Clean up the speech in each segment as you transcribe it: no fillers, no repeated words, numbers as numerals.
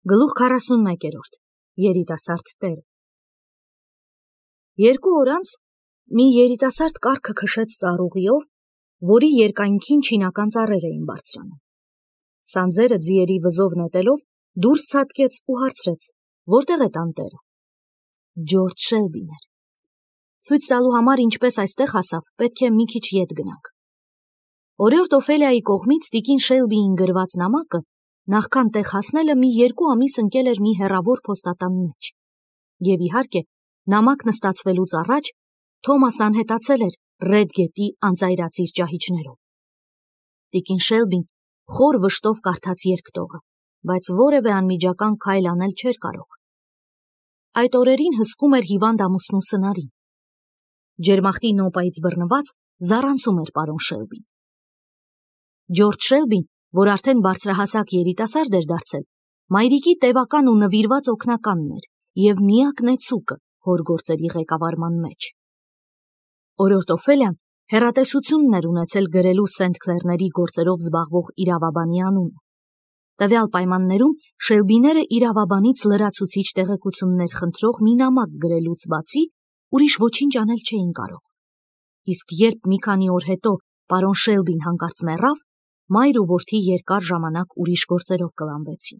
Գլուխ 41-րդ Երիտասարդ տերը։ 2 օր անց մի երիտասարդ կառքը քշեց ծառուղիով, որի երկայնքին չինական ծառեր էին բարձրանում։ Սանձերը ձիերի վզով նետելով դուրս ցատկեց ու հարցրեց. որտեղ է տան տերը։ Ջորջ Շելբին էր։ Ցույց տալու համար ինչպես այստեղ հասավ, պետք է մի քիչ ետ գնանք։ Օրիորդ Օֆելիայի կողմից տիկին Շելբիին գրված նամակը նախքան տեղ հասնելը մի 2 ամիս ընկել էր մի հեռավոր փոստատան մեջ։ Եվ իհարկե, նամակն ստացվելուց առաջ Թոմասն անհետացել էր Ռեդ գետի անծայրածիր ճահիճներով։ Տիկին Շելբին խոր վշտով կարդաց երկտողը, բայց որևէ անմիջական քայլ անել չէր կարող։ Այդ օրերին հսկում էր հիվանդ ամուսնու սնարին։ Ջերմախտի նոպայից բռնված զառանցում էր պարոն Շելբին։ Ջորջ Շելբին, որ արդեն բարձրահասակ երիտասարդ էր դարձել, մայրիկի տևական ու նվիրված օգնականն էր և միակ նեցուկը հոր գործերի ղեկավարման մեջ։ Օրիորդ Օֆելիան հեռատեսությունն էր ունեցել գրելու Սենթ Քլերների գործերով զբաղվող իրավաբանի անունը։ Տվյալ պայմաններում Շելբիները իրավաբանից լրացուցիչ տեղեկություններ խնդրող մի նամակ գրելուց բացի ուրիշ ոչինչ անել չէին կարող։ Իսկ երբ մի քանի օր հետո պարոն Շելբին հանկարծ մեռավ, մայր ու որդի երկար ժամանակ ուրիշ գործերով կլանվեցին։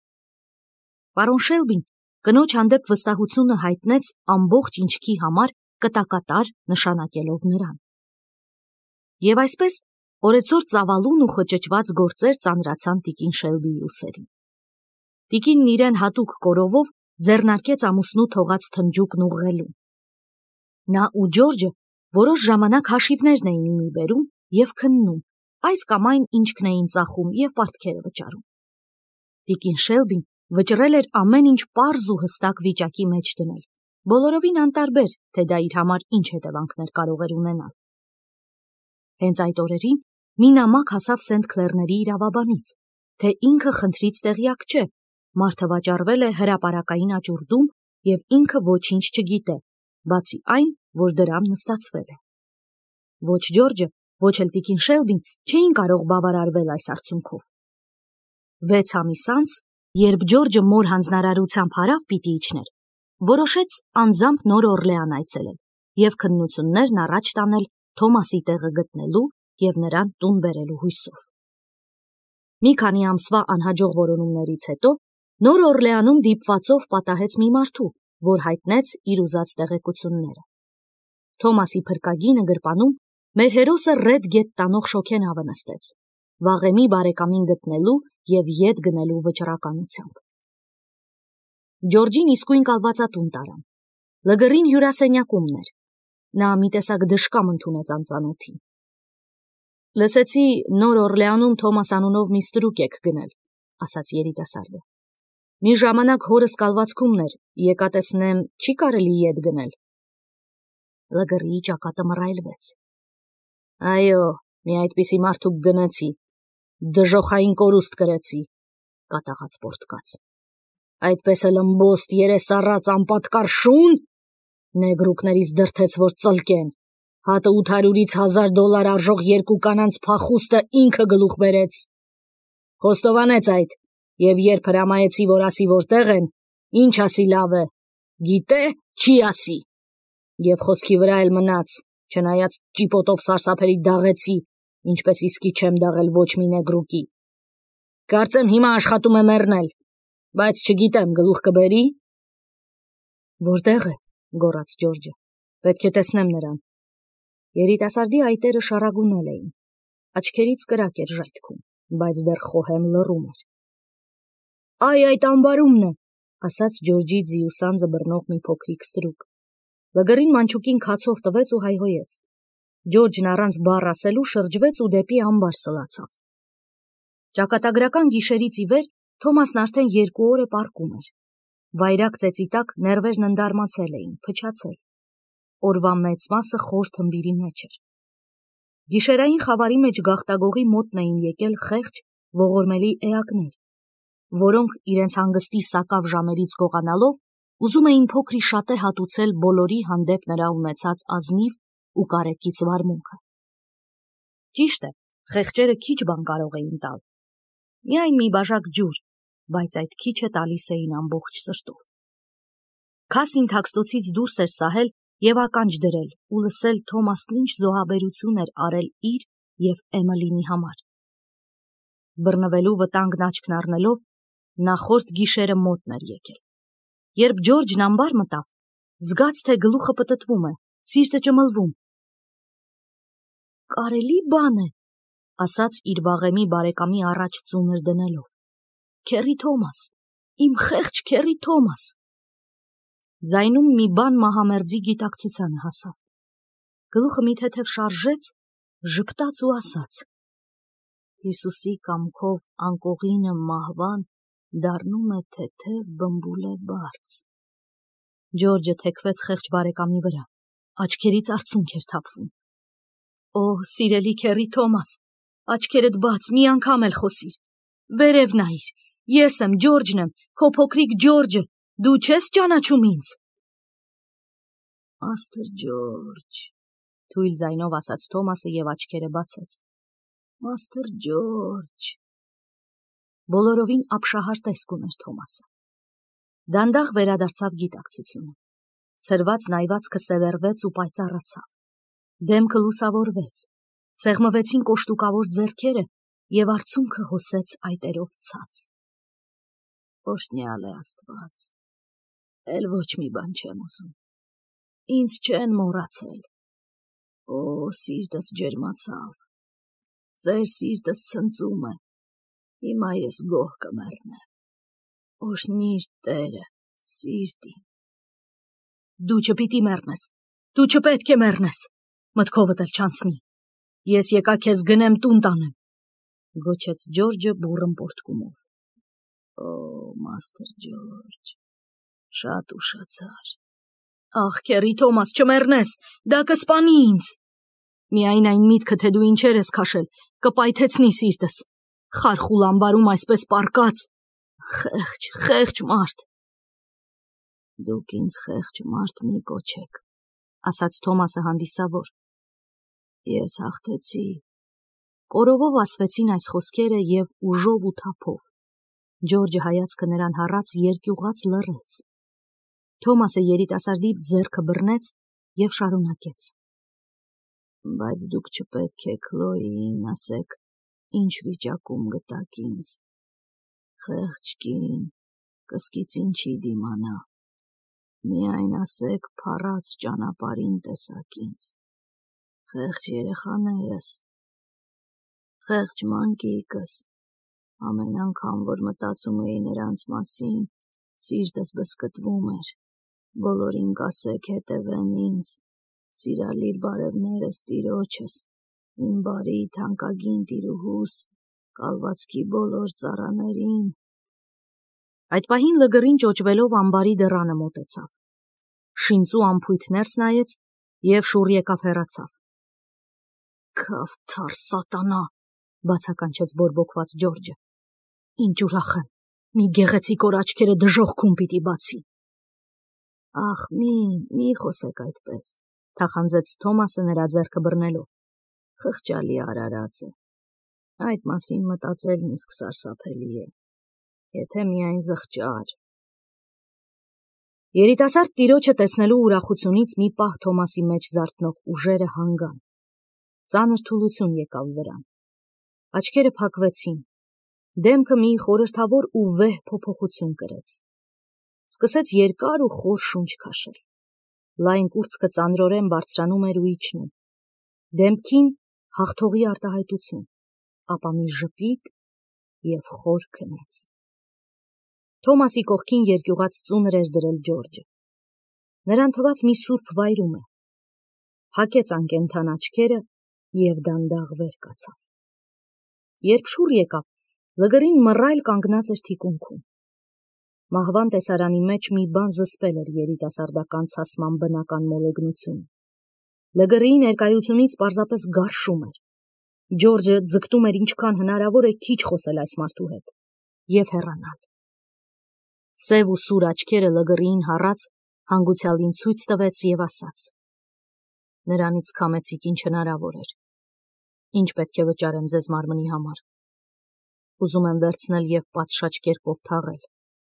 Պարոն Շելբին կնոջ հանդեպ վստահությունը հայտնեց ամբողջ ինչքի համար կտակատար նշանակելով նրան։ Եվ այսպես օրեցօր ծավալուն ու խճճված գործեր ծանրացան տիկին Շելբիի ուսերին։ Տիկինն իրեն հատուկ կորովով ձեռնարկեց ամուսնու թողած թնջուկն ուղղելուն։ Նա ու Ջորջը որոշ ժամանակ հաշիվներն էին իմի բերում և քննում, այս կամ այն ինչքն էին ծախում և պարտքերը վճարում։ Տիկին Շելբին վճռել էր ամեն ինչ պարզ ու հստակ վիճակի մեջ դնել, բոլորովին անտարբեր, թե դա իր համար ինչ հետևանքներ կարող էր ունենալ։ Հենց այդ օրերին մի նամակ հասավ Սենթ Քլերների իրավաբանից, թե ինքը խնդրից տեղյակ չէ, մարդը վաճառվել է հրապարակային աճուրդում և ինքը ոչինչ չգիտե, բացի այն, որ դրամ նստացվել է։ Ոչ Ջորջը, ոչ էլ տիկին Շելբին չէին կարող բավարարվել այս արդյունքով։ 6 ամիս անց, երբ Ջորջը մոր հանձնարարությամբ հարավ պիտի իջներ, որոշեց անձամբ Նոր Օրլեան այցելել և քննություններն առաջ տանել Թոմասի տեղը գտնելու և նրան տուն բերելու հույսով։ Մի քանի ամսվա անհաջող որոնումներից հետո Նոր Օրլեանում դիպվածով պատահեց մի մարդու, որ հայտնեց իր ուզած տեղեկությունները։ Թոմասի փրկագինը գրպանում մեր հերոսը Ռեդ գետ տանող շոգենավը նստեց, վաղեմի բարեկամին գտնելու և ետ գնելու վճռականությամբ։ Ջորջին իսկույն կալվածատուն տարան։ Լգռին հյուրասենյակումն էր։ Նա մի տեսակ դժկամ ընդունեց անծանոթին։ Լսեցի Նոր Օրլեանում Թոմաս անունով մի ստրուկ եք գնել, ասաց երիտասարդը։ Մի ժամանակ հորս կալվածքումն էր, եկա տեսնեմ, չի կարելի ետ գնել։ Լգռիի ճակատը մռայլվեց։ Այո, մի այդպիսի մարդուկ գնեցի, դժոխային կորուստ կրեցի, կատաղած պորտկաց։ Այդպես էլ ըմբոստ երես առած անպատկար շուն, նեգրուկներից դրդեց, որ ծլկեն, հատը $800-ից $1000 արժող 2 կանանց փախուստը ինքը գլուխ բերեց։ Խոստովանեց այդ, և երբ հրամայեցի, որ ասի որտեղ են, ինչ ասի լավ է, գիտե, չի ասի։ Եվ խոսքի վրա էլ մնաց, չնայած ճիպոտով սարսափելի դաղեցի, ինչպես իսկի չեմ դաղել ոչ մի նեգրուկի։ Կարծեմ հիմա աշխատում է մեռնել, բայց չգիտեմ գլուխ կբերի։ Որտեղ է, գոռաց Ջորջը, պետք է տեսնեմ նրան։ Երիտասարդի այտերը շառագունել էին, աչքերից կրակ էր ժայթքում, բայց դեռ խոհեմ լռում էր։ Այդ ամբարումն է, ասաց Ջորջի ձիուսանձը բռնող մի փոքրիկ ստրուկ։ Լգռին մանչուկին քացով տվեց ու հայհոյեց։ Ջորջն առանց բառ ասելու շրջվեց ու դեպի ամբար սլացավ։ Ճակատագրական գիշերից ի վեր Թոմասն արդեն 2 օր է պառկում էր։ Վայրագ ծեծի տակ ներվերն ընդարմացել էին, փչացել։ Օրվա մեծ մասը խոր թմբիրի մեջ էր։ Գիշերային խավարի մեջ գաղտագողի մոտն էին եկել խեղճ, ողորմելի էակներ, որոնք իրենց հանգստի սակավ ժամերից գողանալով ուզում էին փոքրի շատե հատուցել բոլորի հանդեպ նրա ունեցած ազնիվ ու կարեկից վարմունքը։ Ճիշտ է, խեղճերը քիչ բան կարող էին տալ։ Միայն մի բաժակ ջուր, բայց այդ քիչը տալիս էին ամբողջ սրտով։ Քասին թաքստոցից դուրս էր սահել և ականջ դրել ու լսել Թոմասն ինչ զոհաբերություն էր արել իր և Էմելինի համար։ Բռնվելու վտանգն աչքն առնելով, նախորդ գիշերը մոտն էր եկել։ Երբ Ջորջն ամբար մտավ, զգաց, թե գլուխը պտտվում է, սիրտը ճմլվում։ «Կարելի բան է», ասաց իր վաղեմի բարեկամի առաջ ծունր դնելով։ «Քեռի Թոմաս, իմ խեղճ քեռի Թոմաս»։ Ձայնում մի բան մահամերձի գիտակցությանը հասավ։ Գլուխը մի թեթև շարժեց, ժպտաց ու ասաց. «Հիսուսի կամքով անկողինը մահվան դառնում է թեթև բմբուլե բարձ»։ Ջորջը թեքվեց խեղճ բարեկամի վրա, աչքերից արցունք էր թափվում։ «Օ, սիրելի քեռի Թոմաս, աչքերդ բաց, մի անգամ էլ խոսիր, վերև նայիր, ես եմ, Ջորջն եմ, քո փոքրիկ Ջորջը, դու չես ճանաչում ինձ»։ «Մաստր Ջորջ», թույլ ձայնով ասաց Թոմասը և աչքերը բացեց։ «Մաստր Ջորջ»։ Բոլորովին ապշահար տեսք ուներ Թոմասը։ Դանդաղ վերադարձավ գիտակցությունը։ Ցրված նայվածքը սևեռվեց ու պայծառացավ։ Դեմքը լուսավորվեց, սեղմվեցին կոշտուկավոր ձեռքերը և արցունքը հոսեց այտերով ցած։ «Օրհնյալ է Աստված, էլ ոչ մի բան չեմ ուզում, ինձ չեն մոռացել։ Օ, սիրտս ջերմացավ, ձեր սիրտս ցնծում է, հիմա ես գոհ կմեռնեմ։ Օրհնիր Տերը, սիրտ իմ»։ «Դու չպիտի մեռնես, դու չպետք է մեռնես, մտքովդ էլ չանցնի, ես եկա քեզ գնեմ տուն տանեմ», գոչեց Ջորջը բուռն պոռթկումով։ «Օ, Մաստր Ջորջ, շատ ուշացար»։ «Ախ, քեռի Թոմաս, չմեռնես, դա կսպանի ինձ»։ «Միայն այն միտքը, թե դու ինչեր ես քաշել, կպայթեցնի սիրտս, խարխուլ ամբարում այսպես պառկած, խեղճ մարդ»։ «Դուք ինձ խեղճ մարդ մի կոչեք», ասաց Թոմասը հանդիսավոր։ «Ես հաղթեցի»։ Կորովով ասվեցին այս խոսքերը և ուժով ու թափով։ Ջորջը հայացքը նրան հառած երկյուղած լռեց։ Թոմասը երիտասարդի ձեռքը բռնեց և շարունակեց. «Բայց դուք չպետք է Քլոյին ասեք, ինչ վիճակում գտաք ինձ։ Խեղճ կին, կսկիծին չի դիմանա։ Միայն ասեք փառած ճանապարհին տեսաք ինձ։ Խեղճ երեխաներս, խեղճ մանկիկս, ամեն անգամ, որ մտածում էի նրանց մասին, սիրտս բզկտվում էր։ Բոլորին կասեք հետևեն ինձ, սիրալիր բարևներս տիրոջս, իմ բարի թանկագին տիրուհուս, կալվածքի բոլոր ծառաներին»։ Այդ պահին լգըրին ճոճվելով ամբարի դռանը մոտեցավ։ Շինծու ամփույթ ներս նայեց և շուռ եկավ հեռացավ։ «Քավթար սատանա», բացականչեց բորբոքված Ջորջը։ «Ինչ ուրախ եմ, մի գեղեցիկ օր աչքերը դժոխքում պիտի բացի»։ «Ախ, մի խոսեք այդպես», թախանձեց Թոմասը նրա ձեռքը բռնելով։ «Խղճալի արարած է, այդ մասին մտածելն իսկ սարսափելի է, եթե միայն զղջար»։ Երիտասարդ տիրոջը տեսնելու ուրախությունից մի պահ Թոմասի մեջ զարթնող ուժերը հանգան։ Ծանր թուլություն եկավ վրան։ Աչքերը փակվեցին, դեմքը մի խորհրդավոր ու վեհ փոփոխություն կրեց։ Սկսեց երկար ու խոր շունչ քաշել։ Լայն կուրծքը ծանրորեն բարձրանում էր ու իջնում։ Դեմքին հաղթողի արտահայտություն, ապա մի ժպիտ և խոր քնեց։ Թոմասի կողքին երկյուղած ծունր էր դրել Ջորջը։ Նրան թվաց մի սուրբ վայրում է։ Հակեց անկենդան աչքերը և դանդաղ վեր կացավ։ Երբ շուռ եկավ, լգըրին մռայլ կանգնած էր թիկունքում։ Մահվան տեսարանի մեջ մի բան զսպել էր երիտասարդական ցասման բնական մոլեգնությունը։ Լգըրիի ներկայությունից պարզապես գարշում էր։ Ջորջը ձգտում էր ինչքան հնարավոր է քիչ խոսել այս մարդու հետ և հեռանալ։ Սև ու սուր աչքերը լգըրիին հառած հանգուցյալին ցույց տվեց և ասաց. «Նրանից քամեցիք ինչ հնարավոր էր։ Ինչ պետք է վճարեմ ձեզ մարմնի համար»։ ուզում եմ վերցնել և պատշաճ կերպով թաղել։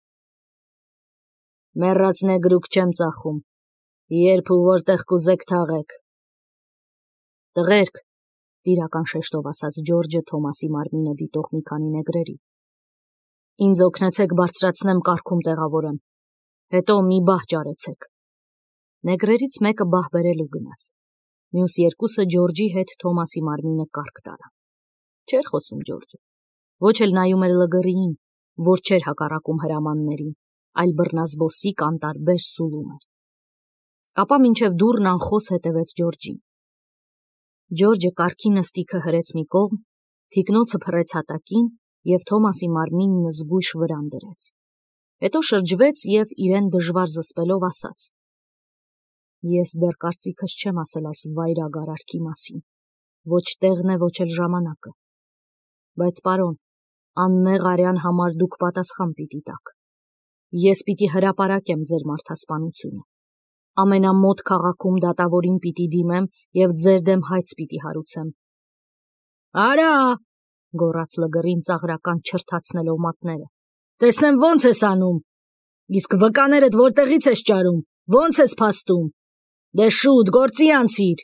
Մեռած նեգրուկ չեմ ծախում, երբ ու որտեղ կուզեք թաղեք։ Տղերք, տիրական շեշտով ասաց Ջորջը Թոմասի մարմինը դիտող մի քանի նեգրերի։ Ինձ օգնեցեք բարձրացնեմ կառքում տեղավորեմ, հետո մի բահ ճարեցեք։ Նեգրերից մեկը բահ բերելու գնաց։ Մյուս երկուսը Ջորջի հետ Թոմասի մարմինը կառք տարան։ Չէր խոսում Ջորջը, ոչ էլ նայում էր Լգռիին, որ չէր հակառակում հրամաններին, այլ բռնազբոսիկ անտարբեր սուլում էր։ Ապա մինչև դուռն անխոս հետևեց Ջորջին։ Ջորջը կառքի նստիքը հրեց մի կողմ, թիկնոցը փռեց հատակին և Թոմասի մարմինն զգույշ վրան դրեց։ Հետո շրջվեց և իրեն դժվար զսպելով ասաց. Ես դեռ կարծիքս չեմ ասել այս վայրագ արարքի մասին, ոչ տեղն է, ոչ էլ ժամանակը։ Բայց պարոն, անմեղ արյան համար դուք պատասխան պիտի տաք։ Ես պիտի հրապարակեմ ձեր մարդասպանությունը։ Ամենամոտ քաղաքում դատավորին պիտի դիմեմ և ձեր դեմ հայց պիտի հարուցեմ։ Արա, գոռաց Լգռին ծաղրական չրթացնելով մատները։ Տեսնեմ ոնց ես անում։ Իսկ վկաներդ որտեղից ես ճարում, ոնց ես փաստում։ Դե շուտ, գործի անցիր։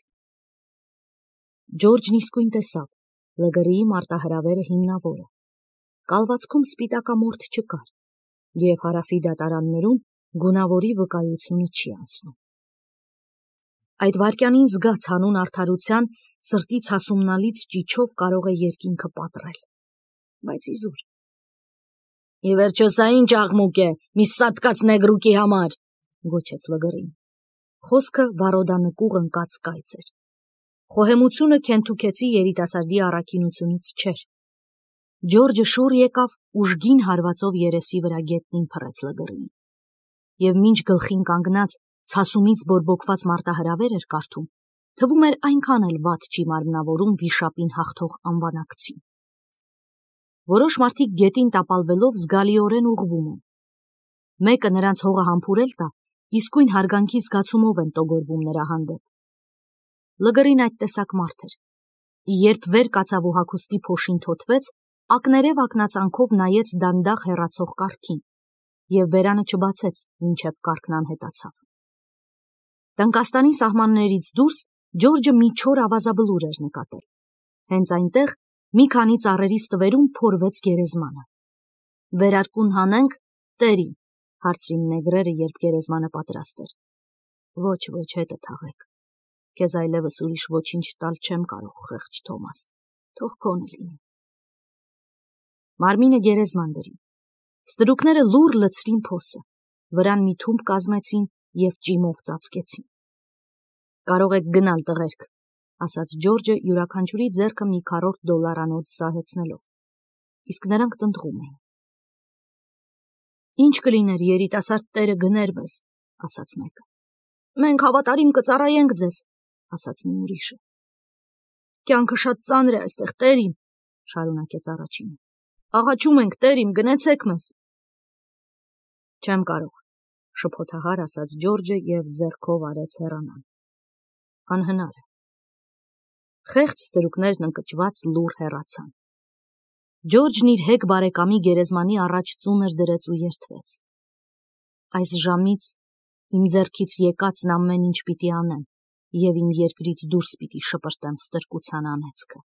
Ջորջն իսկույն տեսավ, Լգռիի մարտահրավերը հիմնավոր է։ Կալվածքում սպիտակամորթ չկար, և հարավի դատարաններում գունավորի վկայությունը չի անցնում։ Այդ վայրկյանին զգաց հանուն արդարության սրտից հասումնալից ճիչով կարող է երկինքը պատռել, բայց իզուր։ Ի վերջո սա ինչ աղմուկ է, մի սատկած նեգրուկի համար, գոչեց Լգռին։ Խոսքը վարոդանկուղ ընկած կայծ էր։ Խոհեմությունը քենթուքեցի երիտասարդի առաքինությունից չէր։ Ջորջը շուռ եկավ, ուժգին հարվածով երեսի վրա գետնին փռեց Լգռին։ Եվ մինչ գլխին կանգնած ցասումից բորբոքված մարտահրավեր էր կարդում, թվում էր այնքան էլ վատ չի մարմնավորում վիշապին հաղթող անվանակցին։ Որոշ մարդիկ գետին տապալվելով զգալիորեն ուղղվում են։ Մեկը նրանց հողը համբուրել տա, իսկույն հարգանքի զգացումով են տոգորվում նրա հանդեպ։ Լգռին այդ տեսակ մարդ էր։ Երբ վեր կացավ ու հագուստի փոշին թոթվեց, ակներև ակնածանքով նայեց դանդաղ հեռացող կառքին և բերանը չբացեց, մինչև կառքն անհետացավ։ Տնկաստանի սահմաններից դուրս Ջորջը մի չոր ավազաբլուր էր նկատել։ Հենց այնտեղ մի քանի ծառերի ստվերում փորվեց գերեզմանը։ Վերարկուն հանենք, տերին, հարցրին նեգրերը, երբ գերեզմանը պատրաստ էր։ Ոչ, հետը թաղեք։ Քեզ այլևս ուրիշ ոչինչ տալ չեմ կարող, խեղճ Թոմաս, թող քոնը լինի։ Մարմինը գերեզման դրին։ Ստրուկները լուռ լցրին փոսը, վրան մի թումբ կազմեցին և ճիմով ծածկեցին։ Կարող եք գնալ, տղերք, ասաց Ջորջը յուրաքանչյուրի ձեռքը մի քառորդ դոլարանոց զահեցնելով, իսկ նրանք տնտղում էին։ Ինչ կլիներ, երիտասարդ տերը գներ մեզ, ասաց մեկը։ Մենք հավատարիմ կծառայենք ձեզ, ասաց մի ուրիշը։ Կյանքը շատ ծանր է այստեղ, տերիմ, շարունակեց առաջինը։ Աղաչում ենք, տերիմ, գնեցեք մեզ։ Չեմ կարող, շփոթահար ասաց Ջորջը և ձեռքով արեց հեռանալ։ Անհնար է։ Խեղճ ստրուկներն ընկճված լուռ հեռացան։ Ջորջն իր հեգ բարեկամի գերեզմանի առաջ ծունր դրեց ու երդվեց։ Այս ժամից իմ ձեռքից եկածն ամեն ինչ պիտի անեմ և իմ երկրից դուրս պիտի շպրտեմ ստրկության անեծքը։